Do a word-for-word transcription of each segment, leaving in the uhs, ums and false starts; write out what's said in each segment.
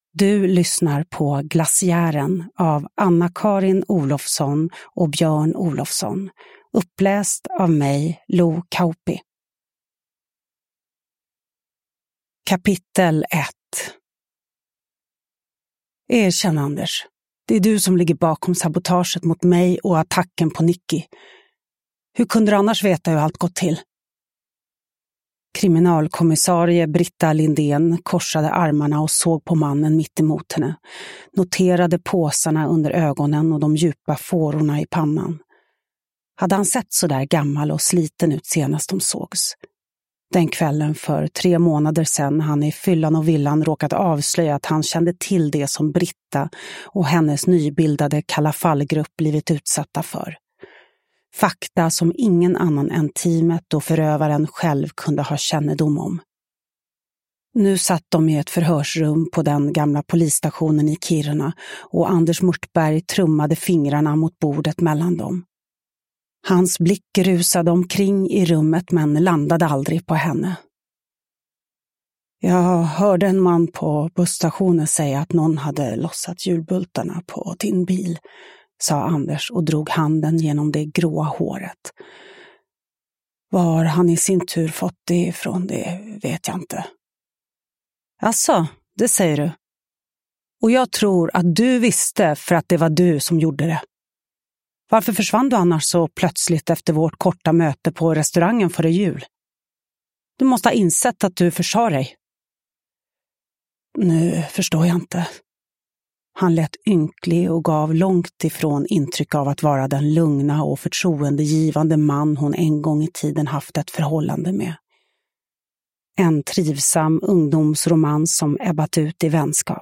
Du lyssnar på Glaciären av Anna-Karin Olofsson och Björn Olofsson. Uppläst av mig, Lo Kauppi. Kapitel ett. Erkänn, Anders. Det är du som ligger bakom sabotaget mot mig och attacken på Nicky. Hur kunde du annars veta hur allt gått till? Kriminalkommissarie Britta Lindén korsade armarna och såg på mannen mitt emot henne. Noterade påsarna under ögonen och de djupa fårorna i pannan. Hade han sett så där gammal och sliten ut senast de sågs? Den kvällen för tre månader sedan han i fyllan och villan råkat avslöja att han kände till det som Britta och hennes nybildade Kalla-fall-grupp blivit utsatta för. Fakta som ingen annan än teamet och förövaren själv kunde ha kännedom om. Nu satt de i ett förhörsrum på den gamla polisstationen i Kiruna och Anders Mörtberg trummade fingrarna mot bordet mellan dem. Hans blick rusade omkring i rummet men landade aldrig på henne. Jag hörde en man på busstationen säga att någon hade lossat hjulbultarna på din bil, sa Anders och drog handen genom det gråa håret. Var han i sin tur fått det ifrån, det vet jag inte. Asså, det säger du. Och jag tror att du visste för att det var du som gjorde det. Varför försvann du annars så plötsligt efter vårt korta möte på restaurangen före jul? Du måste ha insett att du försade dig. Nu förstår jag inte. Han lät ynklig och gav långt ifrån intryck av att vara den lugna och förtroendegivande man hon en gång i tiden haft ett förhållande med. En trivsam ungdomsromans som ebbat ut i vänskap.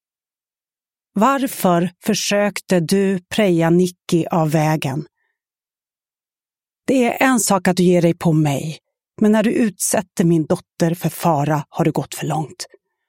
Varför försökte du preja Nicky av vägen? Det är en sak att du ger dig på mig, men när du utsätter min dotter för fara har du gått för långt.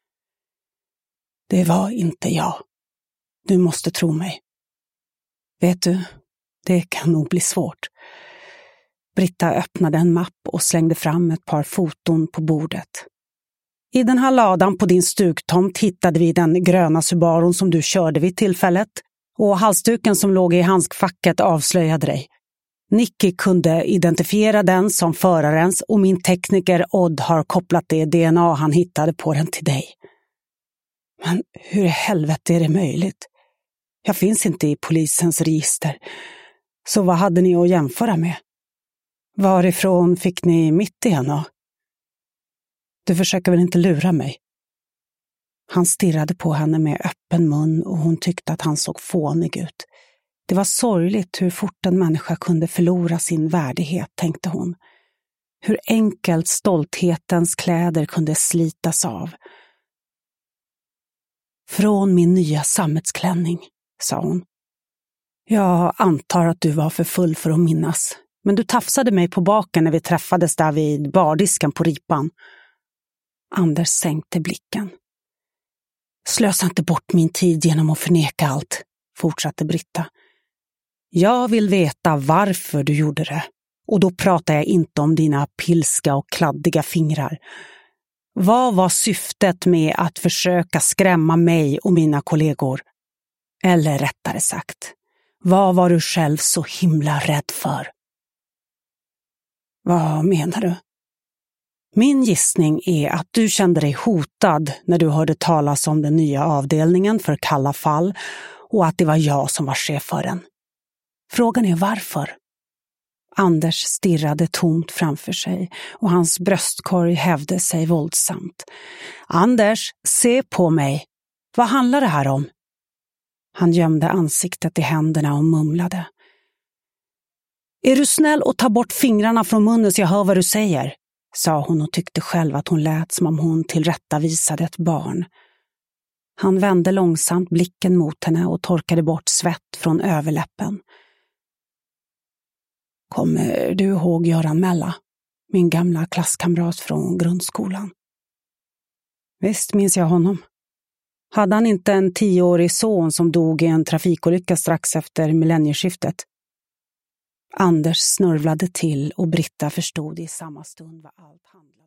Det var inte jag. Du måste tro mig. Vet du, det kan nog bli svårt. Britta öppnade en mapp och slängde fram ett par foton på bordet. I den här ladan på din stugtomt hittade vi den gröna Subarun som du körde vid tillfället och halsduken som låg i handskfacket avslöjade dig. Nicky kunde identifiera den som förarens och min tekniker Odd har kopplat det D N A han hittade på den till dig. Men hur i helvete är det möjligt? Jag finns inte i polisens register. Så vad hade ni att jämföra med? Varifrån fick ni mitt D N A? Du försöker väl inte lura mig? Han stirrade på henne med öppen mun och hon tyckte att han såg fånig ut. Det var sorgligt hur fort en människa kunde förlora sin värdighet, tänkte hon. Hur enkelt stolthetens kläder kunde slitas av. Från min nya sammetsklänning, sa hon. Jag antar att du var för full för att minnas. Men du tafsade mig på baken när vi träffades där vid bardiskan på Ripan. Anders sänkte blicken. Slösa inte bort min tid genom att förneka allt, fortsatte Britta. Jag vill veta varför du gjorde det. Och då pratar jag inte om dina pilska och kladdiga fingrar. Vad var syftet med att försöka skrämma mig och mina kollegor? Eller rättare sagt, vad var du själv så himla rädd för? Vad menar du? Min gissning är att du kände dig hotad när du hörde talas om den nya avdelningen för Kalla fall och att det var jag som var chef för den. Frågan är varför? Anders stirrade tomt framför sig och hans bröstkorg hävde sig våldsamt. Anders, se på mig. Vad handlar det här om? Han gömde ansiktet i händerna och mumlade. Är du snäll och ta bort fingrarna från munnen så jag hör vad du säger? Sa hon och tyckte själv att hon lät som om hon tillrättavisade ett barn. Han vände långsamt blicken mot henne och torkade bort svett från överläppen. Kommer du ihåg Göran Mella, min gamla klasskamrat från grundskolan? Visst minns jag honom. Hade han inte en tioårig son som dog i en trafikolycka strax efter millennieskiftet? Anders snörvlade till och Britta förstod i samma stund vad allt handlade.